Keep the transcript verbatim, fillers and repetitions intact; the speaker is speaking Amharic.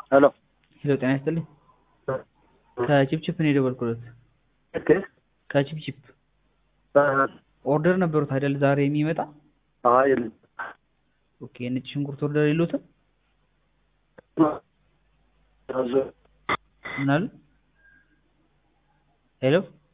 ሄሎ ሄሎ ጤና ይስጥልኝ። ከቺፕቺፕ ነው የደወልኩት። ኦኬ ከቺፕቺፕ ኦርደር ነበሩት አይደል ዛሬ የሚመጣ? አይ ኦኬ ነጭ ሽንኩርት ኦርደር የለዎትም? ምን አሉ? ሄሎ